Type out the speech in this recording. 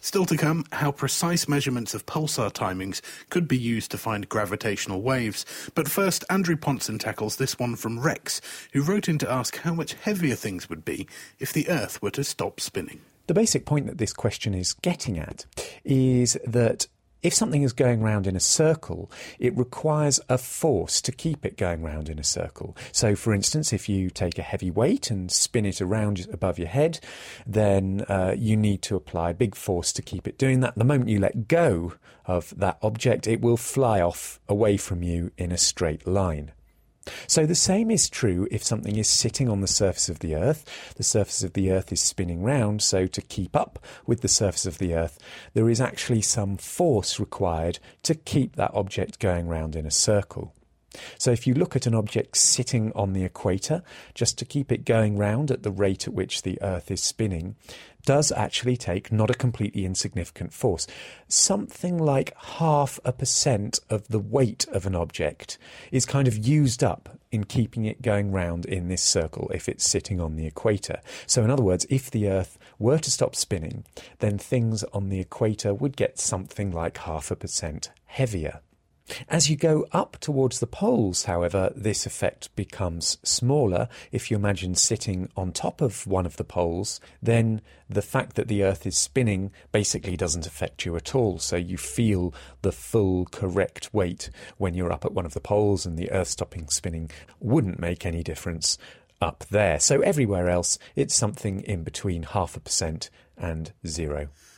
Still to come, how precise measurements of pulsar timings could be used to find gravitational waves. But first, Andrew Pontzen tackles this one from Rex, who wrote in to ask how much heavier things would be if the Earth were to stop spinning. The basic point that this question is getting at is that if something is going round in a circle, it requires a force to keep it going round in a circle. So, for instance, if you take a heavy weight and spin it around above your head, then you need to apply a big force to keep it doing that. The moment you let go of that object, it will fly off away from you in a straight line. So the same is true if something is sitting on the surface of the Earth. The surface of the Earth is spinning round, so to keep up with the surface of the Earth, there is actually some force required to keep that object going round in a circle. So if you look at an object sitting on the equator, just to keep it going round at the rate at which the Earth is spinning, does actually take not a completely insignificant force. Something like 0.5% of the weight of an object is kind of used up in keeping it going round in this circle if it's sitting on the equator. So in other words, if the Earth were to stop spinning, then things on the equator would get something like 0.5% heavier. As you go up towards the poles, however, this effect becomes smaller. If you imagine sitting on top of one of the poles, then the fact that the Earth is spinning basically doesn't affect you at all. So you feel the full correct weight when you're up at one of the poles, and the Earth stopping spinning wouldn't make any difference up there. So everywhere else, it's something in between 0.5% and 0.